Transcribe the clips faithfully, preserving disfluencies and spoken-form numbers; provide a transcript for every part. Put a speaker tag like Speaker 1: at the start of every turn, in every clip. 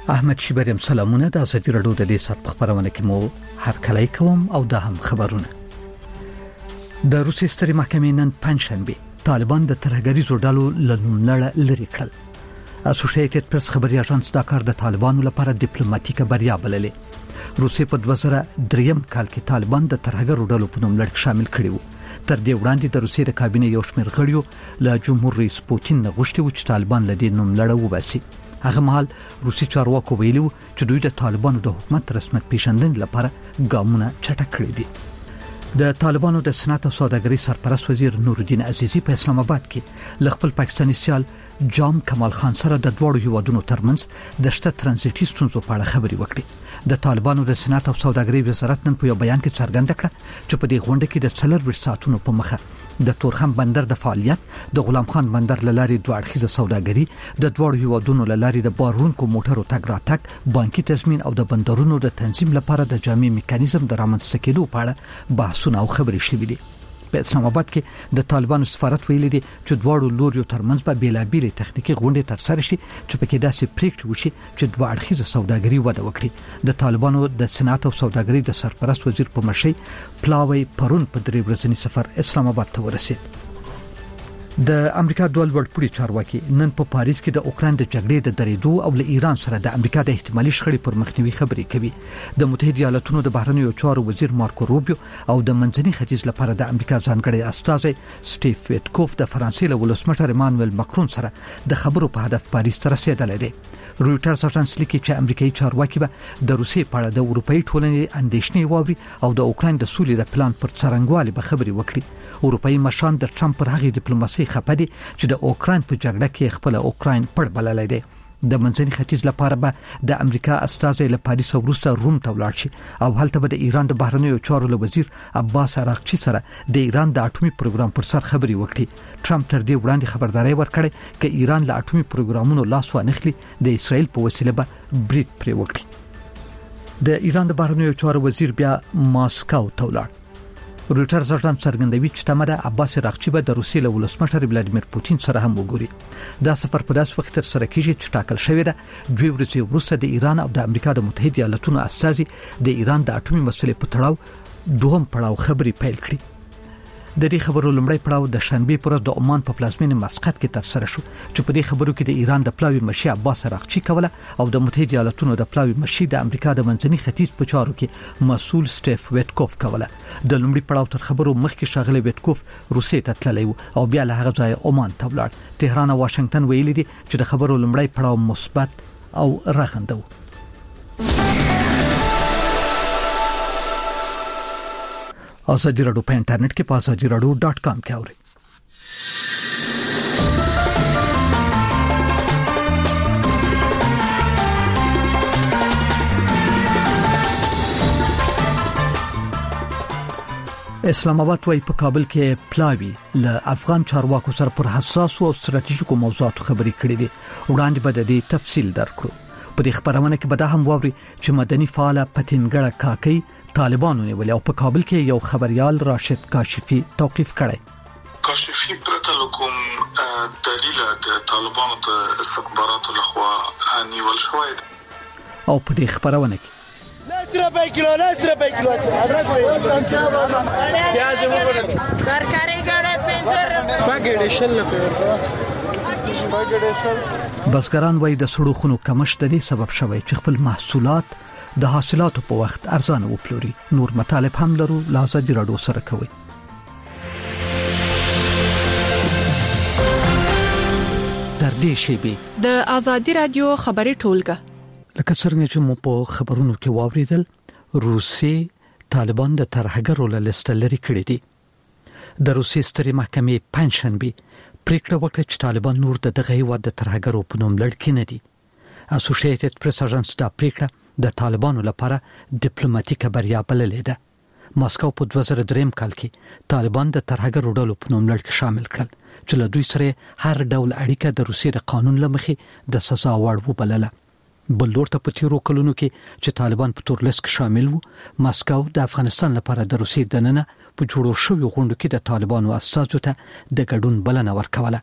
Speaker 1: احمد شیبریم سلامونه. د ازادي رادیو د دې سات خبرونه کې مو هر کله کوم او د هم خبرونه. د روسي ستري محکمې نن پنځشنبه طالبان د ترهګریزو ډلو لنوملړ لري کړل. اسوسییټډ پریس خبري اژانس دا کار د طالبانو لپاره ډیپلوماټیکه بریا بللې. روسي په دوه زره درې کال کې طالبان د ترهګرو ډلو په نوملړ کې شامل کړي وو. تر دې وړاندې د روسي د کابینې یو شمېر غړیو له جمهور رئیس پوتین نه غوښتي و چې طالبان له دې نوملړ وباسي. هغه مهال روسي چارواکو ویلي و چې دوی د طالبانو د حکومت رسمیت پیژندنې لپاره ګامونه چټک کړي دي. د طالبانو د صنعت او سوداګرۍ سرپرست وزیر نور الدین عزیزی په اسلام آباد کې ل خپل پاکستاني سیال جام کمال خان سره د دوړو هیوادونو ترمنځ د شته ترانزیټي ستونزو په اړه خبري وکړي. د طالبانو د صنعت او سوداګرۍ وزارت نن په یو بیان کې څرګنده کړه چې په دې غونډه کې د څلور ساعتونو په مخه د تورخم بندر د فعالیت، د غلام خان بندر لاري دوه اړخیزه سوداګري، د دوړو هیوادونو لاري د بارونکو موټرو تګ راتګ، بانکي تضمین او د بندرونو د تنظیم لپاره د جامع میکانیزم د رامنځته کېدو په اړه بحثونه او خبري شوي دي. په اسلام آباد کې د طالبانو سفارت ویلي دي چې دوړو لوريو ترمنځ به بیلابیل تخنیکی غونډې ترسره شي چې پکې داسې پریکړې وشي چې دوه اړخیزه سوداګري وده وکړي. د طالبانو د صنعت او سوداګرۍ د سرپرست وزیر په مشرۍ پلاوی پرون په درې ورځنی سفر اسلام آباد ته ورسید. د امریکا ډول وړپړي چارواکي نن په پاریس کې د اوکران د جګړې د درېدو او له ایران سره د امریکا د احتمالي شخړې پر مخنیوي خبرې کوي. د متحده ایالاتونو د بهرنیو چارو وزیر مارکو روبیو او د منځني ختیځ لپاره د امریکا ځانګړي استازی سټیف ویټکوف د فرانسې له ولسمشر ایمانوئل ماکرون سره د خبرو په هدف پاریس ته رسیدلی دی. رويټرز اژانس لیکي چې امریکایي چارواکي به د روسیې په اړه د اروپאי ټولنې اندېښنې واوري او د اوکران د سولې د پلان پر څرنګوالي به خبري وکړي. اروپאי مشران د ټرمپ پر هغه ډیپلوماسي خپدي چې د اوکران په جګړه کې خپل اوکران پړ بللای دی. د منځني ختیځ لپاره به د امریکا استازی له پاریس وروسته روم ته ولاړ شي او هلته به د ایران د بهرنیو چارو له وزیر عباس عراقچي سره د ایران د اټومي پروګرام پر سر خبري وکړي. ټرمپ تر دې وړاندې خبرداري ورکړې چې ایران له اټومي پروګرامونو لاس وانخلي د اسرائیل په وسیله به برید پرې وکړي. د ایران د بهرنیو چارو وزیر بیا ماسکو ته ولاړ. رويټرز اژانس څرګندوي چې تمره عباس عراقچي به د روسیې له ولسمشر ولادیمیر پوتین سره هم وګوري. دا سفر په داس وخت تر سره کیږي چې ټاکل شوی دی دوی ورځې وروسته د ایران او د امریکا د متحده ایالاتونو استازي د ایران د اټومي مسلې په تړاو دوهم پړاو خبري پیل کړي. د دې خبرو لومړی پړاو د شنبه پر ورځ د عمان په پلازمینه مسقط کې تر سره شو چې په دې خبرو کې د ایران د پلاوی مشي عباس عراقچي کوله او د متحده ایالاتونو د پلاوی مشي د امریکا د منځني ختیځ په چارو کې مسؤل سټیف ویټکوف کوله. د لومړي پړاو تر خبرو مخکې شاغلی ویټکوف روسیې ته تللی او بیا له هغه ځای عمان ته ولاړ. تهران او واشنگټن ویلي دي چې د خبرو لومړی پړاو مثبت او رغنده و. ازادي رادیو په انټرنیټ کې په ازادي رادیو ډاټ کام کې اورئ. اسلام آباد وايي په کابل کې پلاوی له افغان چارواکو سره پر حساس او ستراتیژیکو موضوعاتو خبرې کړې دي. وړاندې به د دې تفصیل درکړو. په دې خبرونه کې به دا هم واوري چې مدني فعال پتنګړه کاکي طالبانو نیولې او په کابل کې یو خبريال راشد کاشفي توقيف کړی.
Speaker 2: کاشفي پرته کوم دلیل د طالبانو د استخباراتو لخوا نیول شوی
Speaker 1: او په دې خبرونه کې
Speaker 3: نصر به کیلو نصر به کیلو حضرت پیاز وګورئ ترکاری ګړې پنځه پاګړې شل پاګړې شل.
Speaker 1: بزګران وایي د سړو خونو کمښت د دې سبب شوی چې خپل محصولات د حاصلاتو په وخت ارزانه وپلوري. نور مطالب هم لرو. ازادي رادیو سره کوي. تر دې شی
Speaker 4: د ازادي رادیو خبري ټولګه
Speaker 1: لکه څنګه چې مو په خبرونو کې واوریدل روسي طالبان د ترهګرو له لیست لري کړی دي. د روسي ستري محکمې پنځشنبه پریکړه وکړه چې طالبان نور د دغه هیواد د ترهګرو په نوم لړ کې نه دي. اسوسییټډ پریس اژانس دا پریکړه د طالبانو لپاره ډیپلوماټیکه بریا بللې ده. ماسکو په دوه زره درې کال کې طالبان د ترهګرو ډلو په نوم لړ کې شامل کړل چې له دوی سره هر ډول اړیکه د روسیې د قانون لمخې د سزا وړ وبلله. بل لور ته په تیرو کلونو کې چې طالبان په تور لیست کې شامل وو، ماسکو د افغانستان لپاره د روسیې دننه په جوړو شوی غونډو کې د طالبانو استازو ته د ګډون بلنه ورکوله.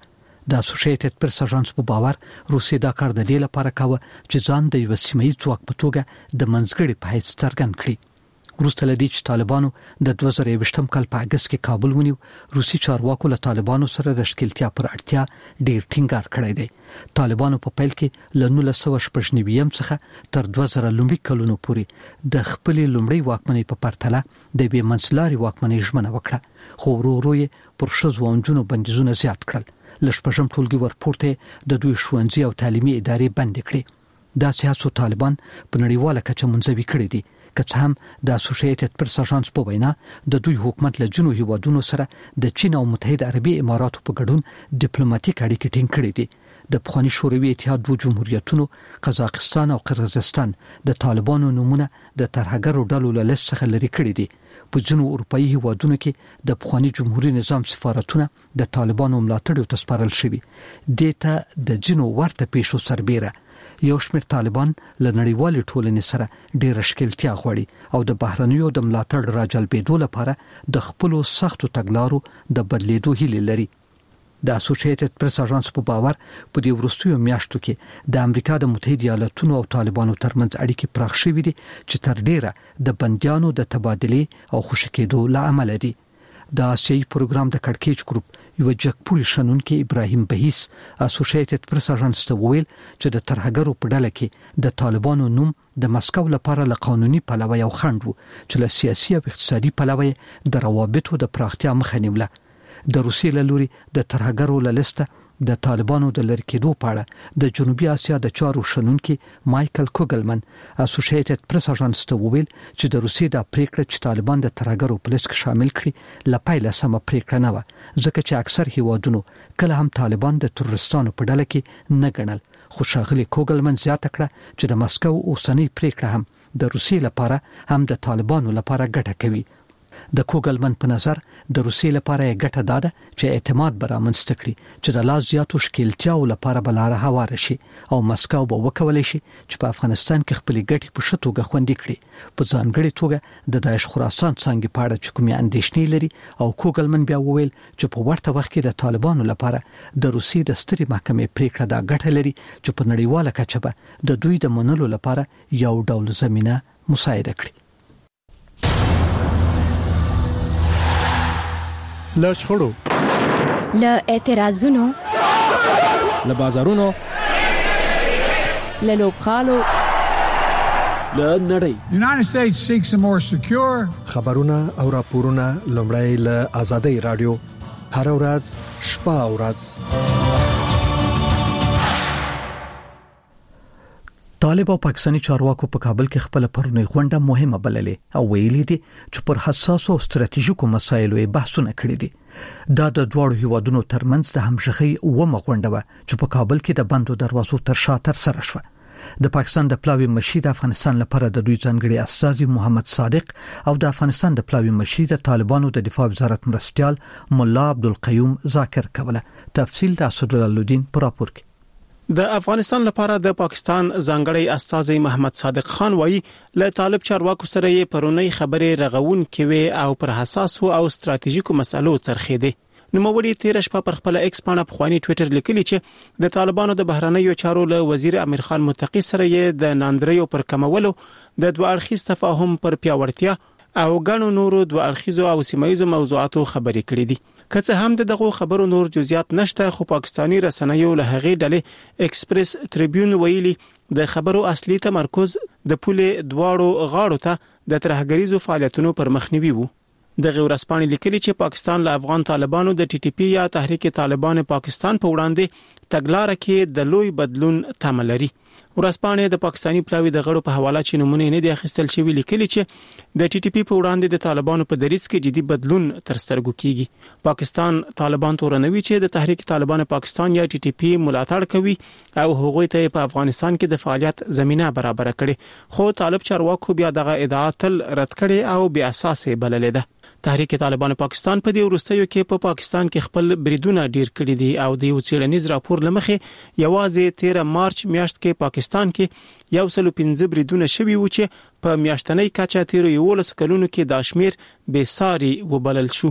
Speaker 1: د اسوسییټډ پریس اژانس په باور روسیه دا کار د دې لپاره کاوه چې ځان د یو سیمایي ځواک په توګه د منځګړي په حیث څرګند کړي. وروسته له دې چې طالبانو د دوه زره یوویشتم کال په اگست کې کابل ونیو، روسي چارواکو له طالبانو سره د ښکېلتیا پر اړتیا ډېر ټینګار کړی دی. طالبانو په پیل کې له نولس سوه شپږ نوي څخه تر دوه زره لومړي کلونو پورې د خپلې لومړۍ واکمنۍ په پرتله د بې منځلارې واکمنۍ ژمنه وکړه، خو ورو ورو یې پر ښځو او نجونو بندیزونه زیات کړل. له شپږم ټولګي ورپورته د دوی ښوونځي او تعلیمي ادارې بندې کړې. داسې هڅو طالبان په نړیواله کچه منزوي کړي دي، که څه هم د اسوسییټډ پریس اژانس په وینا د دوی حکومت له ځینو هیوادونو سره د چین او متحده عربي اماراتو په ګډون ډیپلوماټیک اړیکې ټینګ کړي دي. د پخواني شوروي اتحاد دوه جمهوریتونو قزاقستان او قرغیزستان د طالبانو نمونه د ترهګرو ډلو له لیست څخه لري کړي دي. په ځینو اروپאי هیوادونو کې د پخواني جمهوریت نظام سفارتونه د طالبانو ملاتړ ته سپارل شوي. دته د ځینو ورته پیښو سربېره یو شمېر طالبان له نړیوال ټولنې سره ډېر ښکېلتیا غواړي او د بهرنیو د ملاتړ راجلبېدو لپاره د خپلو سختو تګلارو د بدلیدو هیله لري. د اسوسییټډ پریس اژانس په باور په دې وروستیو میاشتو کې د امریکا د متحده ایالاتونو او طالبانو ترمنځ اړیکې پراخ شوې دي چې تر ډیره د بندیانو د تبادلې او خوشی کېدو لامل دي. د آسیایي پروګرام د کړکېچ ګروپ یو جګپوړي شنونکي ابراهیم بهیس اسوسییټډ پریس اژانس ته ویل چې د ترهګرو په ډله کې د طالبانو نوم د مسکو لپاره له قانوني پلوه یو خنډ وو چې له سیاسي او اقتصادي پلوه د روابطو د پراختیا مخه نیوله. د روسیې له لوري د ترهګرو له لیسته د طالبانو د لرې کېدو په اړه د جنوبي اسیا د چارو شنونکي مایکل کوګلمن اسوسییټډ پریس اژانس ته ویل چې د روسیې د پریکړه چې طالبان د ترهګرو په لیست کې شامل کړي له پیله سمه پریکړه نه و، ځکه چې اکثر هیوادونو کله هم طالبان د تروریستانو په ډله کې نه ګڼل. خو ښاغلي کوګلمن زیاته کړه چې د مسکو اوسنۍ پریکړه هم د روسیې لپاره هم د طالبانو لپاره ګټه کوي. د کوګلمن په نظر د روسیې لپاره یې ګټه داده چې اعتماد برامنځته کړي چې د لا زیاتو ښکېلتیاو لپاره بلاره هواره شي او مسکو به وکولای شي چې په افغانستان کې خپلې ګټې په ښه توګه خوندي کړي. په ځانګړې توګه د داعش خراسان څانګې په اړه چې کومې اندېښنې لري. او کوګلمن بیا وویل چې په ورته وخت کې د طالبانو لپاره د روسیې د سترې محکمې پریکړه دا ګټه لري چې په نړیواله کچه به د دوی د منلو لپاره یو ډول زمينه مساعده کړي.
Speaker 5: له شخړو،
Speaker 6: له اعتراضونو،
Speaker 7: له بازارونو،
Speaker 4: له لوبغالو،
Speaker 8: له نړۍ.
Speaker 9: United States seeks a more secure
Speaker 5: خبرونه او راپورونه لومړی له آزادۍ رادیو هر ورځ شپه او ورځ.
Speaker 1: طالب او پاکستاني چارواکو په کابل کې خپل پرونی غونډه مهمه بللې او ویلي دي چې پر حساسو او ستراتیژیکو مسایلو یې بحثونه کړي دي. دا د دوړو هیوادونو ترمنځ د همغږي اومه غونډه و چې په کابل کې د بندو دروازو تر شا تر سره شوه. د پاکستان د پلاوی مشیر د افغانستان لپاره د دوی ځانګړي استازي محمد صادق او د افغانستان د پلاوی مشیر د طالبانو د دفاع وزارت مرستيال مولا عبدالقیوم ذاکر کوله. تفصیل د اسدالدین پر راپور کې.
Speaker 10: د افغانستان لپاره د پاکستان ځانګړی استازي محمد صادق خان وایي له طالب چارواکو سره یې پرونی خبرې رغون کوي او پر حساسو او ستراتیژیکو مسلو څرخېدي. نوموړي تیر شپه پر خپل ایکس باندې په خواني ټوئیټر لیکلي چې د طالبانو د بهرنیو چارو له وزیر امیر خان متقی سره یې د ناندریو پر کمولو د دوه اړخیز تفاهم پر پیاوړتیا او غنو نورو دوه اړخیزو او سیمایي موضوعاتو خبرې کړې دي. که څه هم دغه خبرو نور جزئیات نشته، خو پاکستانی رسنیو له هغې ډلې ایکسپریس ټریبیون ویلي د خبرو اصلي تمرکز د پولې دواړو غاړو ته د ترهګریزو فعالیتونو پر مخنیوي وو. دغه ورسپانې لیکلي چې پاکستان له افغان طالبانو د ټي ټي پی یا تحریک طالبان پاکستان په وړاندې تګلارې کې د لوی بدلون تمه لري. ورسپانې د پاکستانی پلاوی د غړو په حواله چې نمونه نه دي اخیستل شوی لیکلي چې د ټي ټي پی په وړاندې د طالبانو په دریځ کې جدي بدلون تر سترګو کیږي. پاکستان طالبان تورنوي چې د تحریک طالبان پاکستان یا ټي ټي پی ملاتړ کوي او هغوی ته په افغانستان کې د فعالیت زمينه برابر کړي، خو طالب چارواکو بیا دغه ادعا تل رد کړي او بیا اساسه بللې ده. تحریک طالبان پاکستان په دې ورستیو کې په پا پاکستان کې خپل بریدونه ډیر کړي دي او د یو څېړنیز راپور لمخې یوازې تیرہ مارچ میاشت کې پاکستان کې یو سل پنځه بریدونه شوي و چې په میاشتنۍ کچه تیر یو لس کلونو کې د شمیر به ساري وبلل شو.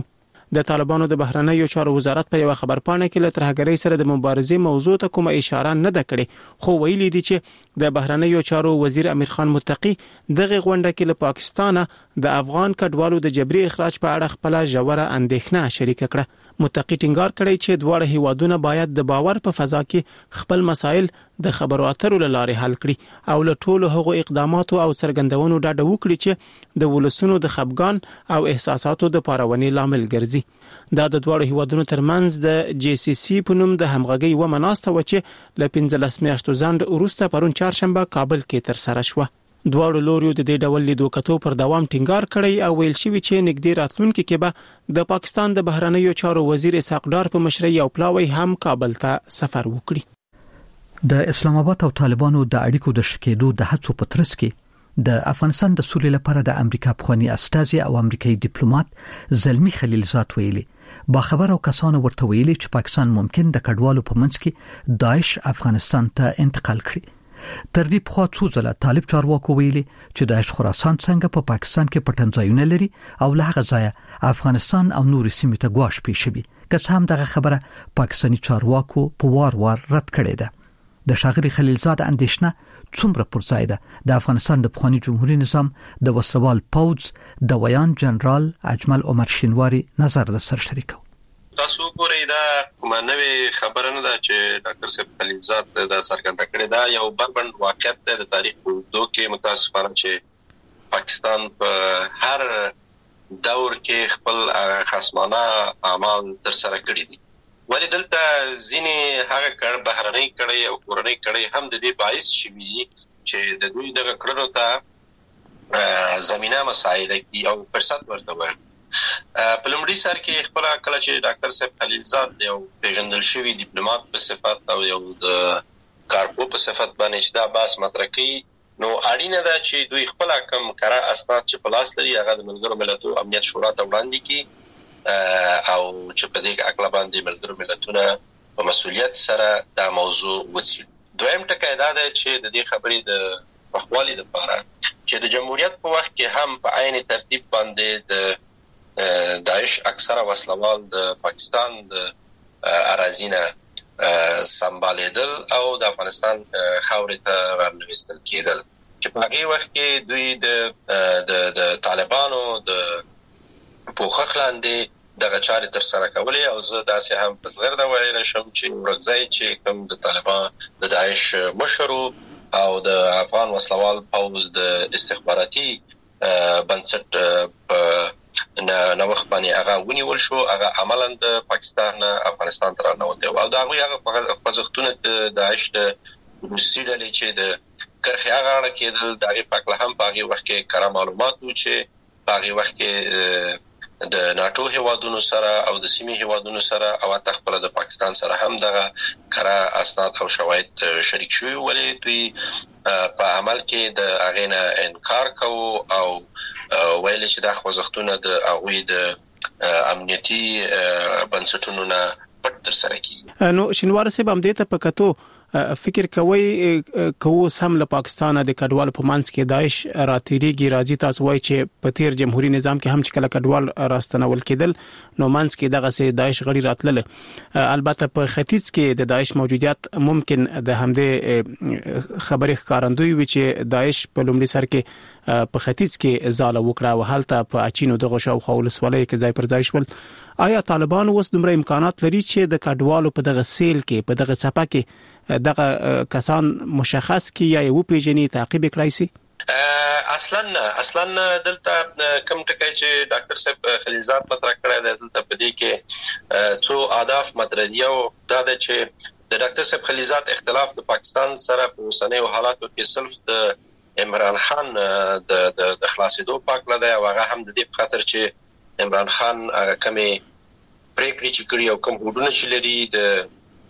Speaker 10: د طالبانو د بهرنیو چارو وزارت په یو خبرپاڼه کې له ترهګرۍ سره د مبارزې موضوع ته کومه اشاره نه ده کړې، خو ویلي دي چې د بهرنیو چارو وزیر امیر خان متقی دغه غونډه کې له پاکستانه د افغان کډوالو د جبري اخراج په اړه خپل ژوره اندېښنه شریک کړه. متقی ټینګار کړی چې دواړه هیوادونه باید د باور په فضا کې خپل مسایل د خبرو اترو لارې حل کړي او له ټولو هغو اقداماتو او څرګندونو ډاډه وکړي چې د ولسونو د خپګان او احساساتو د پارونې لامل ګرځي. دا د دواړو هیوادونو ترمنځ د جی سی سی په نوم د همغږي و مناسته و چې له پنځلس میاشتو ځنډ وروسته پرون چهارشنبه کابل کې تر سره شوه. دواړو لوريو د دې ډول لیدو کتو پر دوام ټینګار کړی او ویل شوی چې نږدې راتلونکي کې به د پاکستان د بهرنیو چارو وزیر اسحاق ډار په مشرۍ او پلاوی هم کابل ته سفر وکړي.
Speaker 1: د اسلام آباد او طالبانو د اړیکو د شکېدو د هڅو په ترڅ کې د افغانستان د سولې لپاره د امریکا پخوانی استازي او امریکایي ډیپلوماټ زلمی خلیلزاد ویلي با خبر او کسانو ورته ویلي چې پاکستان ممکن د کډوالو په منځ کې داعش افغانستان ته انتقال کړي. تر دې په څو ځله طالب چارواکو ویلي چې داعش خراسان څنګه په پا پاکستان کې پټنځایونه لري او له هغه ځایه افغانستان او نور سیمې ته ګواښ پیښوي، که څه هم دغه خبره پاکستاني چارواکو په وار وار رد کړې ده. د ښاغلي خلیلزاد اندېښنه څومره پر ځای ده د افغانستان د پخوانی جمهوریت نظام د وسلوال پوځ د ویان جنرال اجمل عمر شینواری نظر در سره شریکو.
Speaker 11: تاسو ګورئ دا کومه نوې خبره نه ده چې ډاکټر صاحب خلیلزاد دا څرګنده کړې ده. یو بربند واقعیت دی د تاریخ په اوږدو کې متاسفانه چې پاکستان په هر دور کې خپل خصمانه اعمال تر سره کړي دي. ولې دلته ځینې هغه کړه بهرنۍ کړي او کورنۍ کړي هم د دې باعث شوي چې د دوی دغه کړنو ته زمينه مساعده کی او فرصت ورته ورکړي. په لومړي سر کې خپل کله چې ډاکټر صاحب خلیلزاد یو پیژندل شوی ډیپلوماټ په صفت او یو د کارپو په صفت باندې چې دا باس مطرح کوي، نو اړینه ده چې دوی خپل کم کړه اسناد چې په لاس لري هغه د ملګرو ملتونو امنیت شورا ته وړاندې کړي او چې په دې کې عقل باندې ملګرو ملتونو په مسؤلیت سره دا موضوع وڅېړي. دویم ټکی دا دی چې د دې خبرې د پخوالي لپاره چې د جمهوریت په وخت کې هم په عین ترتیب باندې د داعش اکثره وسلوال د پاکستان د اراضینه سمبالیدل او د افغانستان خاورې ته ورنوستل کېدل چې په هغه وخت کې دوی د د د طالبانو د پوښښ لاندې دغه چارې تر سره کولې او زه داسې هم په صغر دا ویل شم چې ورغځي چې کوم د طالبان د داعش مشرو او د افغان وسلوال پوز د استخباراتي بنسټ په نو وخت باندې هغه ونیول شو، هغه عملاً د پاکستان افغانستان تر نه وته او دا هغه خوځښتونه د داعش د روسي ډلې چې د کرخي هغه اړه کېدل دغه پکله هم په هغه وخت کې کار معلومات و چې په هغه وخت کې د ناتو هیوادونو سره او د سیمې هیوادونو سره او حتی خپل د پاکستان سره هم دغه کار اسناد او شواهد شریک شوي، ولې دوی په عمل کې د اغینه انکار کوو او ویل چې دا خوځښتونه د هغوی د امنیتي بنسټونو نه پټ تر سره کیږي.
Speaker 10: نو شینوار صاحب هم دې ته پکتو فکر کوي کوو سم له پاکستان د کډوال په منځ کې داعش راتېریږي راځي، تاسو وایي چې په تیر جمهوریت نظام کې هم چې کله کډوال راستنول کېدل نو منځ کې دغه سي داعش غړي راتلل. البته په ختیځ کې د داعش موجودیت ممکن د همدې خبرې ښکارندوی وي چې داعش په لومړي سر کې په ختیځ کې ځاله وکړه او هلته په اچینو دغه شاوخوا ولسوالۍ کې ځای پر ځای شول. آیا طالبان اوس دومره امکانات لري چې د کډوالو په دغه سیل کې په دغه څپه کې دغه کسان مشخص کی یا یو پیژنې تعقیب کړای شي؟
Speaker 11: اصلا نه اصلا دلته کوم ټکی چې ډاکټر صاحب خلیلزاد مطرح کړی دی دلته په دې کې څو اهداف مطرح دي او دا د چې د ډاکټر صاحب خلیلزاد اختلاف د پاکستان سره په اوسنیو حالاتو کې صرف د عمران خان د د خلاصېدو پاک لدی او هغه هم د دې په خاطر چې عمران خان کمې پریکړې چې کړې او کوم هوډونه چې لري د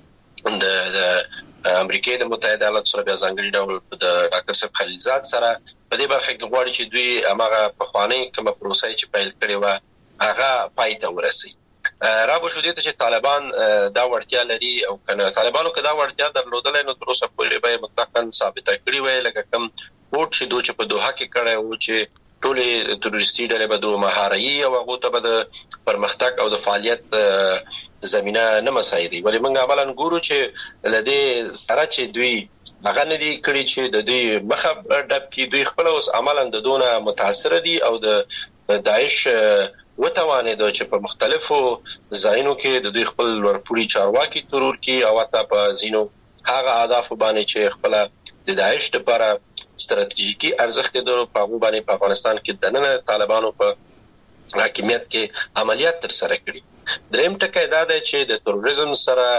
Speaker 11: د د امریکای د متحده ایالاتو سره بیا ځانګړي ډول د ډاکټر صاحب خلیلزاد سره په دې برخه کې غواړي چې دوی هغه په خواني کومه پروسه چې پیل کړې و هغه پای ته ورسي. را به شو دي چې طالبان دا وړتیا لري او کنه طالبانو که دا وړتیا درلودل نو تر اوسه پورې به مطلقاً ثابته کړی وای لکه کوم ووټ چې دوی په دوحه کې کړی او چې ټولې تروریستي ډلې به د مهاري او هغه ته به د پرمختګ او د فعالیت زمينه نه مساعدي. ولې موږ عملاً ګورو چې لدې سره چې دوی هغه نه دي کړي چې د دوی مخه ډب کې دوی خپل اوس عملاً د دونه متاثر دي او د داعش وتوانه د چې په مختلفو ځایونو کې د دوی خپل ورپوري چارواکي ترور کې او تا په زینو هغه اهداف باندې چې خپل د داعش لپاره ستراتیژیکي ارزښت د په باندې په افغانستان کې د نن طالبانو په حاکمیت کې عملیات تر سره کړي. دریم ټکی دا دی چې د تروریزم سره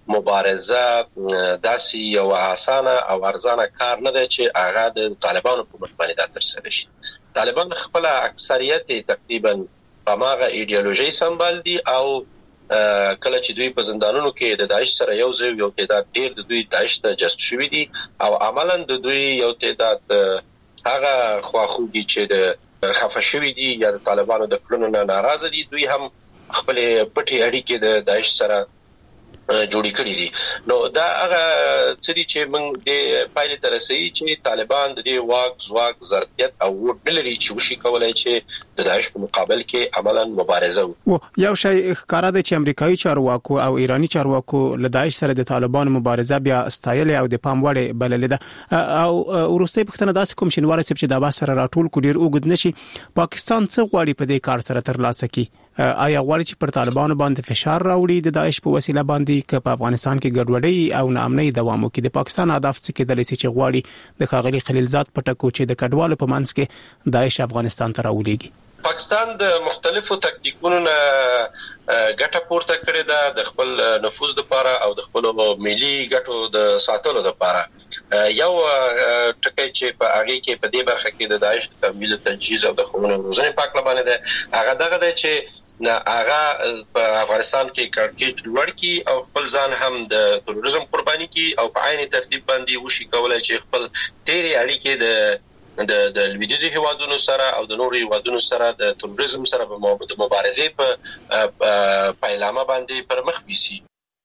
Speaker 11: مبارزه داسي یو اسانه او ارزانه کار نه دی چې هغه د طالبانو په مخ باندې تر سره شي. طالبان خپل اکثریت تقریبا په ماغه ایدئولوژي سمبال دي او کله چې دوی په زندانونو کې د داعش سره یو ځای یو تعداد ډیر د دوی داعش ته جذب شوي دي او عملاً د دوی یو تعداد هغه خواخوږي چې د خفه شوي دي یا د طالبانو د کړنو نه ناراضه دي دوی هم خپل پټي اړیکې د داعش سره جوړی کړی دي. نو دا هغه څه دي چې موږ د پایلې تر رسېږي چې طالبان د دې واک زواک ظرفیت او ډلري چې وشي کولای چې د داعش په مقابل کې عملاً مبارزه وکړي.
Speaker 10: یو شی ښکارا دی چې امریکایي چارواکو او ایرانی چارواکو له داعش سره د طالبان مبارزه بیا استایل او د پام وړ بلل ده او ورسته پښتنه داسې کوم شنوار چې د باس سره راټول کو ډیر وګد نشي. پاکستان څه غواړي په دې کار سره تر لاسه کی؟ آیا غواړي چې پر طالبانو باندې فشار راوړي د داعش په وسیله باندې چې په افغانستان کې ګډوډي او ناامنۍ دوام وکړي؟ د پاکستان هدف څه کېدلی شي چې غواړي د ښاغلي خلیلزاد پټکو چې د کډوالو په منځ کې داعش افغانستان ته راولېږي؟
Speaker 11: پاکستان د مختلفو تکتیکونو نه ګټه پورته کړې ده د خپل نفوذ لپاره او د خپل ملي ګټو د ساتلو لپاره. یو ټکی چې په هغه کې په دې برخه کې د داعش د تمویل تجهیز او د ښوونې روزنې په اړه باندې ده هغه دغه ده چې نه هغه په افغانستان کې کارکېټ لوړ کی او خپل ځان هم د تروریزم قرباني کی او په عین ترتیب باندې وشي کولای چې خپل تیری اړیکې د د د لویدیزي هوادونو سره او د نورو هوادونو سره د تروریزم سره په مبارزه په پایلامه باندې پر مخ بیسي.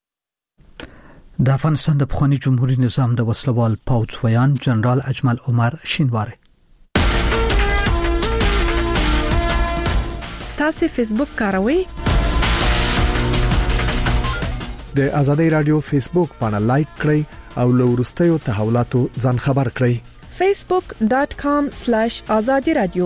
Speaker 1: د افغانستان د پخوانی جمهوریت نظام د وسلوال پوځ ویان جنرال اجمل عمر شینواری.
Speaker 4: تاسو فیسبوک کاروئ؟
Speaker 5: د آزادۍ رادیو فیسبوک باندې لایک کړئ او له وروستیو تحولاتو ځان خبر کړئ.
Speaker 4: facebook dot com slash azadi radio.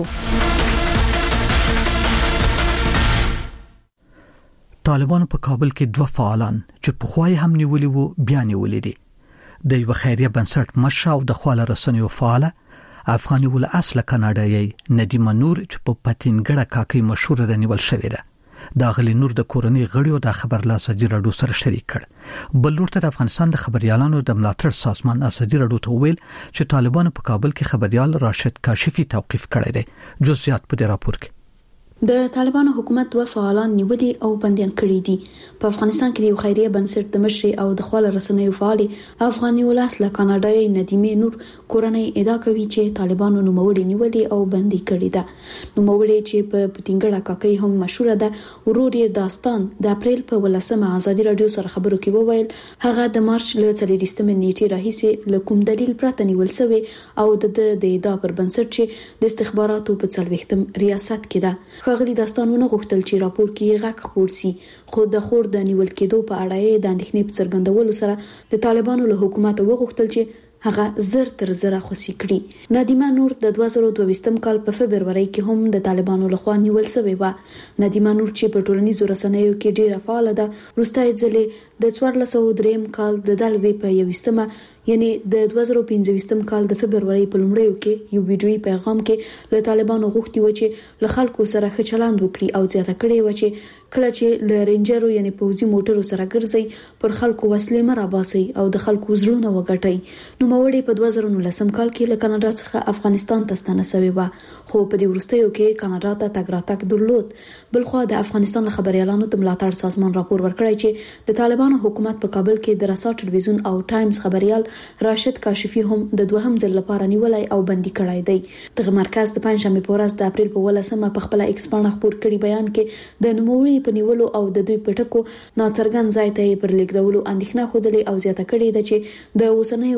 Speaker 1: طالبانو په کابل کې دوه فعالان چې په خوای هم نیولي وو بیا نیولې دي. د یو خیریه بنسټ مشر او د خواله رسنیو فعال افغاني ول اصله کاناډایي ندیمه نور چې په پاتینګړه کاکي مشهور ده نیول شوې ده. دا غلی نور د کورنۍ غړیو د خبر لا سدي رادیو سره شریک کړ. بل لورته د افغانستان د خبريالانو د ملاتړ سازمان اسدي رادیو ته ویل چې طالبان په کابل کې خبريال راشد کاشفي توقيف کړی دی. جزئیات په دې راپور کې.
Speaker 12: د طالبانو حکومت دوه فعالان نیولي او بنديان کړي دي. په افغانستان کې یو خیریه بنسټ د مشر او د خواله رسنیو فعال افغاني ولاس له کاناډای ندیمه نور کورنۍ ادعا کوي چې طالبانو نوموړي نیولي او بندي کړي ده. نوموړي چې په پټینګړه کاکي هم مشهور ده ورور یې داستان د اپریل په ولسمه آزادي رادیو سره خبرو کې وویل هغه د مارچ له څلورمې نیټې راهیسې له کوم دلیل پرته نیول شوی او د د ادعا پر بنسټ چې د استخباراتو په څلوېښتم ریاست کې ده. خاغلی داستانونه غوښتل چې راپور کې غږ خپور سي خو د خور د نیول کېدو په اړه د اندېښنې په څرګندولو سره د طالبانو له حکومت وغوښتل چې هغه زر تر زره خوسي کړي. ندیمه نور د دوه زره دوه ویشتم کال په فبرवरी کې هم د طالبانو لخوا نیول شوی و. ندیمه نور چې په ټولنیزو رسنیو کې ډیره فعال ده وروستۍ ځلې د څوارلس سوه دریم کال د دلوي په یوستمه یعنی د دوه زره پنځه ویشتم کال د فبرवरी په لومړیو کې یو ویډیوي پیغام کې له طالبانو غوښتي و چې له خلکو سره ښه چلند وکړي او زیاته کړي و چې کله چې له رینجرو یعنی پوځي موټرو سره ګرځي پر خلکو وسلې مراباسي او د خلکو زړونه وګټي. نو موړي په دوه زره نولسم کال کې له کاناډا څخه افغانستان ته ستنه شوی و خو په دې وروستیو کې کاناډا ته تګ راتګ درلود. بلخو د افغانستان خبريالانو ته ملاتړ سازمان راپور ورکړی چې د طالبانو حکومت په کابل کې د رسا ټلویزیون او ټایمز خبريال راشد کاشفي هم د دوهم ځل لپاره نیولای او بندي کړای دی. دغه مرکز د پنځمې په ورځ د اپریل په ولسمه په خپل ایکس باندې خبر کړي بیان کې د نوموړي په نیولو او د دوی پټکو ناڅرګند ځای ته پر لیکدولو اندېښنه خوده او زیاته کړې ده چې د اوسنۍ واکمنو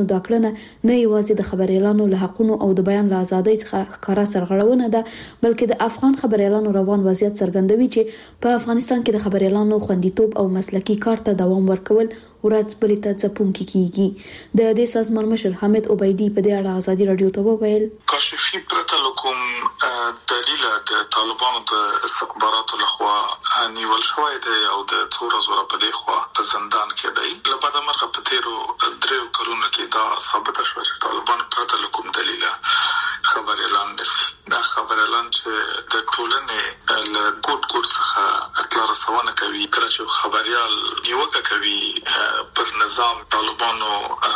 Speaker 12: دا کړنه نه یوازې د خبريالانو له حقونو او د بیان له ازادۍ څخه ښکارا سرغړونه ده بلکې د افغان خبريالانو روان وضعیت څرګندوي چې په افغانستان کې د خبريالانو خوندیتوب او مسلکي کار ته دوام ورکول ورځ بلې ته ځپونکي کیږي د دې سازمان مشر حمید عبیدی په دې اړه ازادي رادیو ته وویل
Speaker 2: کاشفي پرته لکم دلیل د طالبانو د استخباراتو لخوا نیول شوی دی او د تور زوره په دی خوا په زندان کې دی لپاره مرغه په تیرو دریو کلونو کې دا ثابت شو چې طالبان پرته لکم دلیل خبر اعلان نشي دا خبر اعلان چې د ټولنې له ګوت ګوت څخه اطلاع رسونه کوي کله چې خبريال نیوکه کوي پر نظام طالبانو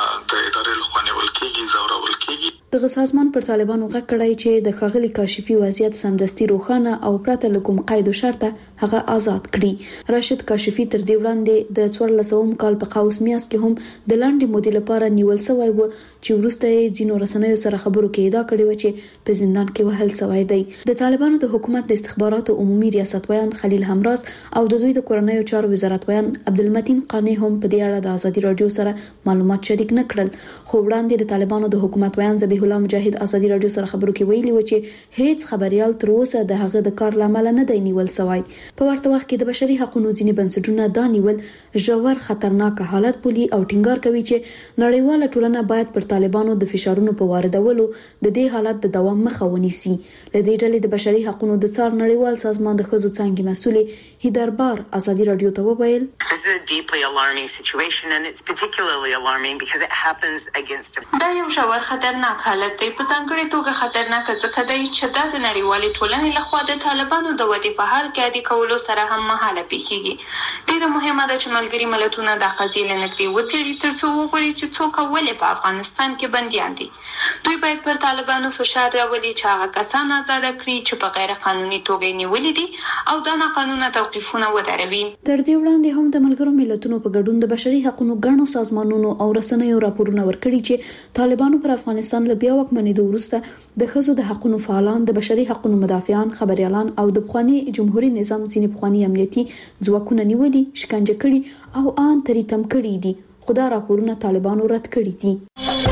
Speaker 2: د ادارې لخوا نیول کېږي زورول کېږي
Speaker 12: دغه سازمان پر طالبانو غږ کړی چې د ښاغلي کاشفي وضعیت سمدستي روښانه او پرته له کوم قید او شرطه هغه آزاد کړي راشد کاشفي تر دې وړاندې د څوارلسم کال په قوس میاس کې هم د لاندې مودې لپاره نیول شوی و چې وروسته یې ځینو رسنیو سره خبرو کې ادعا کړې و چې په زندان کې وهل شوی دی د طالبانو د حکومت د استخباراتو عمومي ریاست ویان خلیل همراز او د دوی د کورنیو چارو وزارت ویان عبدالمتین قانی هم په دې اړه د ازادي رادیو سره معلومات شریک نه کړل خو وړاندې د طالبانو د حکومت ویان ذبیح الله مجاهد ازادي رادیو سره خبرو کې ویلي و چې هیڅ خبريال تر اوسه د هغه د کار لامل نه دی نیول شوی په ورته وخت کې د بشري حقوقو ځینې بنسټونه دا نیول ژور خطرناک حالت بولي او ټینګار کوي چې نړیواله ټولنه باید پر طالبانو د فشارونو په واردولو د دې حالت د دوام مخه ونیسي لدې ډلې د بشري حقوقو د څار نړیوال سازمان د خزو څنګه مسولې هیدربار ازادي رادیو ته وویل
Speaker 13: This is a deeply alarming situation and it's particularly alarming because it happens against
Speaker 14: دا یو ژور خطرناک حالت دی په ځانګړي توګه خطرناک ځکه دی چې دا د نړیوالې ټولنې لخوا د طالبانو د ودې په حال کې عادي کولو سره هم مهاله پیښیږي ډیره مهمه ده چې ملګري ملتونه د قضیې لنګدي وڅېړي ترڅو وګوري چې څوک ولې په افغانستان کې بنديان دي دوی باید پر طالبانو فشار راوړي چې هغه کسان آزاد کړي چې په غیر قانوني توګه نیولې دي او دا ناقانونه توقیفونه ودروي
Speaker 12: تر دې وړاندې هم د ملګرو ملتونو په ګډون د بشري حقوقو ګڼو سازمانونو او رسنیو راپورونه ورکړي چې طالبانو پر افغانستان له بیا واکمنېدو وروسته د ښځو د حقوقو فعالان د بشري حقوقو مدافعان خبريالان او د پخوانی جمهوریت نظام ځینې پخوانی امنیتي ځواکونه نیولي شکنجه کړي او ان تریتم کړي دي خدا راپورونه طالبانو رد کړي دي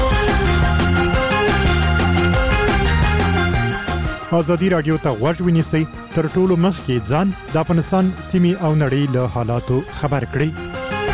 Speaker 15: ازادي رادیو ته غوږ ونیسئ تر ټولو مخکې ځان د افغانستان سیمې او نړۍ له حالاتو خبر کړئ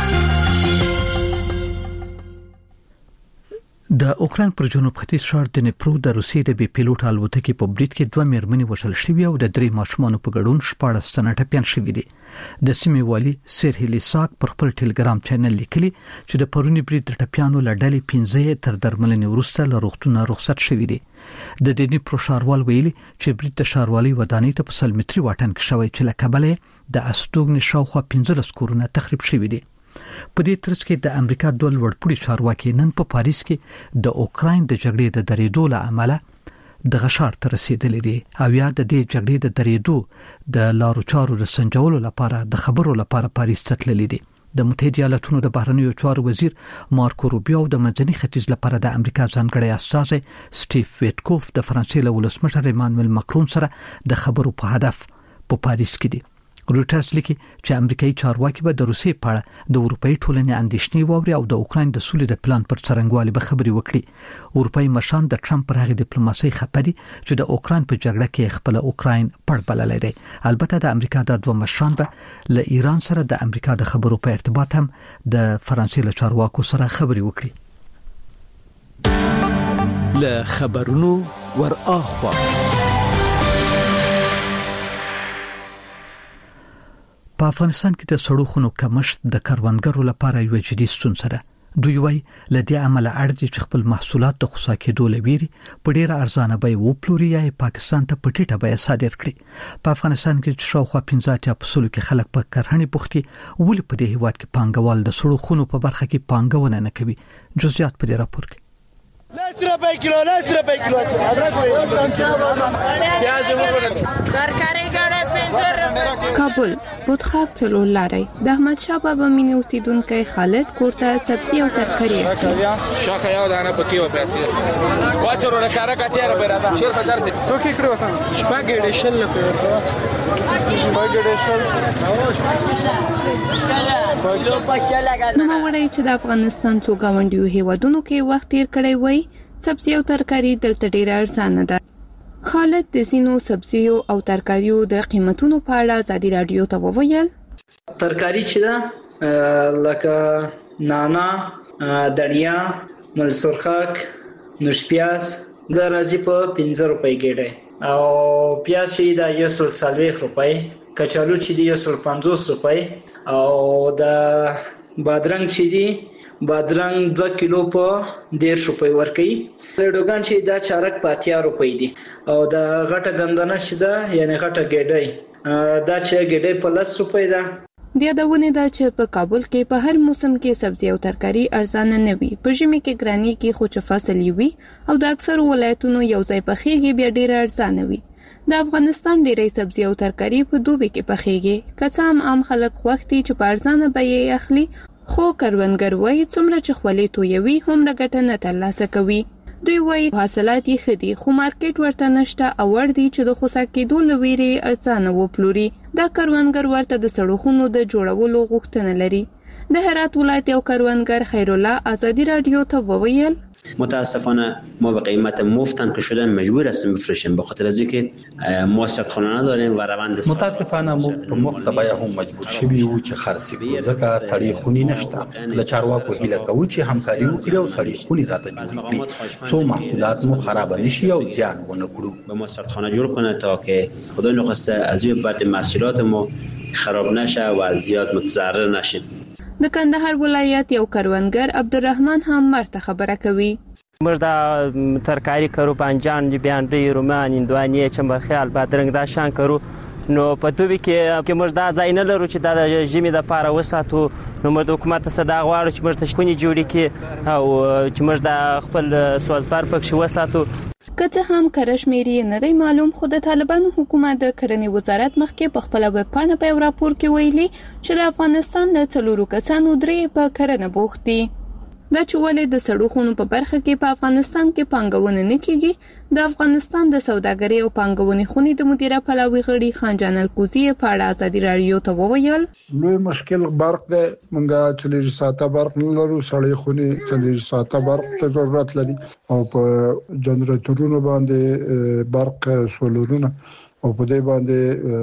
Speaker 1: د اوکران پر جنوب ختیځ ښار د نیپرو د روسیې د بي پیلوټ الوتکې په برید کې دوه مېرمنې وژل شوې او د درې ماشومانو په ګډون شپږ تنه ټپيان شوي دي د سیمې والي سیر هلیساک پر خپل ټلګرام چینل لیکلي چې د پرونی برید د ټپيانو لړلې پنځه تر درملنې وروسته له روغتونه رخصت شوي دي د دې نیپرو ښاروال ویلي چې برید د ښاروالۍ ودانۍ ته په سلمتري واټن کې شوی چې له کبله د استوګنې شاوخوا پنځلس کورونه تخریب شوي دي په دې ترڅ کې د امریکا د لوړپوړي چارواکي نن په پاریس کې د اوکرين د جګړې د درېدو له امله د غشار تر رسیدلې دي او یا د دې جګړې د درېدو د لارو چارو د سنجولو لپاره د خبرو لپاره پاریس ته تللي دي د متحده ایالاتونو د بهرنیو چارو وزیر مارکو روبیو د منځني ختیځ لپاره د امریکا ځانګړی استازی سټیف ویټکوف د فرانسې له ولسمشر ایمانوئل ماکرون سره د خبرو په هدف په پاریس کې دي رويټرز لیکي چې امریکایي چارواکي به د روسیې په اړه د اروپאי ټولنې اندېښنې ووري او د اوکرين د سولې د پلان پر څرنګوالي به خبري وکړي اروپאי مشان د ټرمپ پر هغه ډیپلوماسي خبري چې د اوکرين په جګړه کې خپل اوکرين پړ بللای دی البته د امریکا د دوه مشان به له ایران سره د امریکا د خبرو په ارتباط هم د فرانسې له چارواکو سره خبري وکړي
Speaker 8: له خبرونو ور اخوا
Speaker 1: په افغانستان کې د سړو خونو کمښت د کروندګرو لپاره یو جدي ستونزه ده دوی وايي لدې عمل اړ دي چې خپل محصولات د خصا کېدو لويري په ډیره ارزانه به وپلوري یا پاکستان ته پټیټه به صادر کړي په افغانستان کې شاوخوا پنځه اتیا پسلو کې خلک په کرهڼې بوختي ولې په دې هیواد کې پانګوال د سړو خونو په برخه کې پانګونه نه کوي جزئیات په دې راپور کې
Speaker 3: لس روپے کیلو لس روپے کیلو ادرک پیاز وګورئ ترکاری ګړې پنځه روپے
Speaker 16: کابل بوتخاک څلور لاري د احمد شاه بابا مینه اوسیدونکو خالد کوړه سبزی او ترکاری
Speaker 17: شاخه یو دانه پکې و پیسې واچو ورو کارا کټیا را پیرا شیر بازار څخه څوک کړو شپږ ډیشن لپاره
Speaker 16: نوموړی چې د افغانستان څو ګاونډیو هیوادونو کې وخت تیر کړی وای، سبزی او ترکاری دلته ډیره ارزانه ده. خالد د سینو سبزیو او ترکاریو د قیمتونو په اړه ازادي رادیو ته وویل.
Speaker 18: ترکاری چې ده لکه نانا، دړیا، ملسرخاک، نوش پیاز د راځي په پنځه روپۍ ګډه، او پیاز چې دا یو سل څلوېښت روپۍ، کچالو چې دی یو سل پنځوس روپۍ، او د بادرنګ چې دی بادرنګ دوه کیلو په ډېر روپۍ ورکوي. لډوګان چې دا چارک په اتیا روپۍ دی، او د غټه ګندنه چې ده یعنی غټه ګډۍ دا چې ګډۍ په لس روپۍ ده.
Speaker 16: د یادونه ده چې په کابل کې په هر موسم کې سبزی او ترکاری ارزانه نه وي، په ژمي کې ګرانی کې خو چې فصل وي او د اکثر ولایتونو یو ځای پخېږي بیا ډیر ارزانه وي. د افغانستان ډیری سبزی او ترکاری په دوبي کې پخېږي، که څه هم عام خلک خوښ دي چې په ارزانه بیې اخلي، خو کروندګر وایي څومره چې خولې تویوي هومره ګټه نه ترلاسه کوي. دوی وایي حاصلات یې ښه دي خو مارکیټ ورته نشته او وړ دي چې د خوسا کېدو له ویرې ارزانه وپلوري. دا کروندګر ورته د سړکونو د جوړولو غوښتنه لري. د هرات ولایت یو کروندګر خیرالله ازادي رادیو ته وویل
Speaker 19: متاسفانه ما به قیمت مفتم که شدن مجبور هستیم بفروشیم، به خاطر از اینکه ما سرخانه نداریم و روند
Speaker 20: متاسفانه ما په مفت بیه هم مجبور شوي وو چې خرڅ کړو، ځکه سړې خونې نشته. له چارواکو هیله کوو چې همکاري وکړي او سړې خونې راته جوړې کړي څو محصولات مو خراب نشي او زیان ونه کړو.
Speaker 19: به ما سرخانه جوړ کنه تا که خدای نخواسته از این بعد محصولات ما خراب نشه و زیاد متضرر نشیم.
Speaker 16: د کندهار ولایت یو کروندګر عبدالرحمن هم مرته خبره کوي.
Speaker 21: موږ د ترکاری کرو، بانجان، بیانډي، رومان، هندوانې، چمبرخیال، بادرنګ دا شان کرو. نو په دوبي کې کې موږ دا ځای نه لرو چې دا د ژمي دپاره وساتو. نو موږ د حکومت څخه دا غواړو چې موږ ته خونې جوړې کړي او چې موږ د خپل سوزبر پکښې وساتو.
Speaker 16: که څه هم کره شمېرې نه دی معلوم، خو د طالبانو حکومت د کرنې وزارت مخکې په خپله ویب پاڼه په یو راپور کې ویلي چې د افغانستان له څلورو کسانو درې په کرنه بوخت دي. دا چې ولې د سړکونو په برخه کې په افغانستان کې پانګونه نه کیږي، د افغانستان د سوداګرۍ او پانګونې خونې د مدیره پلاوي غړي خانجان الکوزي په اړه ازادي رادیو ته وویل
Speaker 22: لوی مشکل برق ده. مونږه چلیر ساعته برق نه لرو، سړې خونې چلیر ساعته برق ته ضرورت لري او په جنراتورونو باندې برق سولرونه او په دې باندې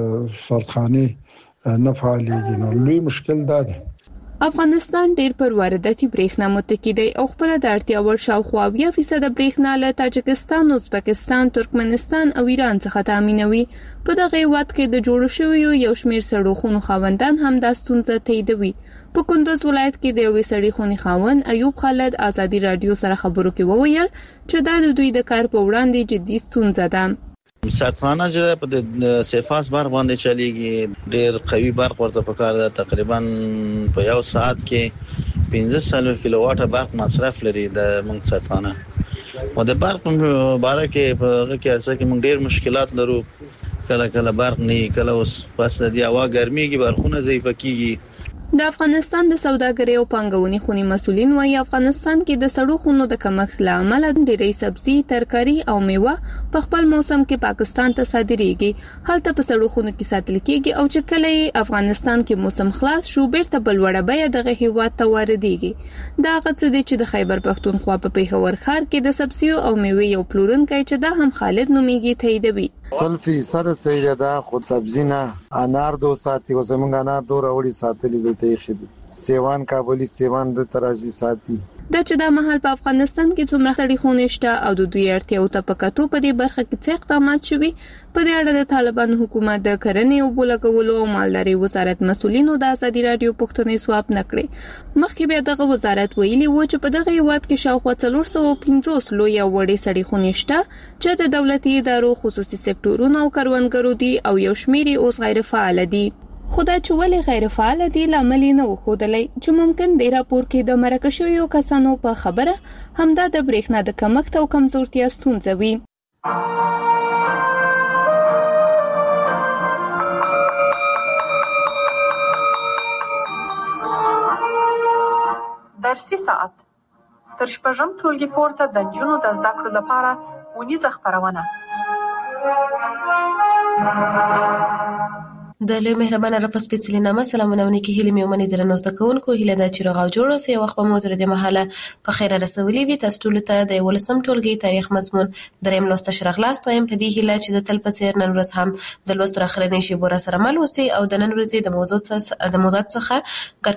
Speaker 22: سرخانه نه فعالېږي. نو لوی مشکل ده.
Speaker 16: افغانستان ډیر پر وارداتي برېښنا متکی دی او خپل د اړتیا وړ شاوخوا اویا فیصد برېښنا له تاجکستان، ازبکستان، ترکمنستان او ایران څخه تامینوي. په دغه هیواد کې د جوړو شویو یو شمېر سړکونو خاوندان هم دا ستونزه تاییدوي. په کندوز ولایت کې د یوې سړې خونې خاوند ایوب خالد ازادي رادیو سره خبرو کې وویل چې دا د دوی د کار په وړاندې جدي ستونزه ده.
Speaker 23: سرخانه چې په سیفاس برق باندې چلیږي، ډېر قوي برق ورته پکار ده. تقریبا په یو ساعت کې پنځه سلو کیلو واټه برق مصرف لري د موږ سرخانه. او د برق په اړه کې په هغه کې ارڅه کې موږ ډېر مشکلات لرو. کله کله برق نه، کله اوس پس د هوا ګرميږي، برقونه ضعیف کیږي.
Speaker 16: د افغانستان د سوداګرۍ او پانګونې خونې مسولین وايي افغانستان کې د سړو خونو د کمښت له امله ډېری سبزي، ترکاری او میوه په خپل موسم کې پاکستان ته صادریږي. هلته په سړو خونو کې ساتل کېږي او چې کله افغانستان کې موسم خلاص شو بیرته بل وړه بیه دغه هیواد ته واردېږي. دا هغه څه دی چې د خیبر پښتونخوا په پیښور ښار کې د سبزیو او میوې یو پلورونکی چې دا هم خالد نومیږي تاییدوي.
Speaker 24: سل فیصد سیده ده. خود سبزی نه انار دو ساتي او زمونږ انار دو راوړي ساتلي دي ته سیوان کابلی سیوان د تراجی ساتي.
Speaker 16: دا چې دا مهال په افغانستان کې څومره سړې خونې شته او د دوی اړتیاو ته په کتو په دې برخه کې څه اقدامات شوي، په دې اړه د طالبانو حکومت د کرنې او بولګولو او مالدارۍ وزارت مسولینو د ازادي رادیو پوښتنې ځواب نه کړې. مخکې بیا دغه وزارت ویلي و چې په دغه هیواد کې شاوخوا څلور سوه پنځوس لوی او وړې سړې خونې شته چې د دولتي ادارو، خصوصي سکتورونو او کروندګرو دي او یو شمېر یې اوس غیر فعال دي. خدا چې ولې غیر فعال دي لامل نه وښودلی چې ممکن د راپور کې د مرکه شویو کسانو په خبره همدا د برېښنا د کمښت او کمزورتیا ستونزه وي.
Speaker 25: درسي ساعت تر شپږم ټولګي پورته د نجونو د زده کړو لپاره ونیزه خپرونه
Speaker 6: د لوی مهربانه رب سپېڅلي نامه سلامونه ونکي هیله مې ومني درنو زده کوونکو هیله ده چې روغ او جوړ اوسئ. وخت به مو تر دې مهاله په خیر رسولي وي. تاسو ټولو ته د یولسم ټولګي تاریخ مضمون دریم لوست شرغلاست وایم په دې هیله چې د تل په څیر نن ورځ هم د لوست تر اخرنۍ شیبو را سره مل اوسئ او د نن ورځې د موضوع د موضوعات څخه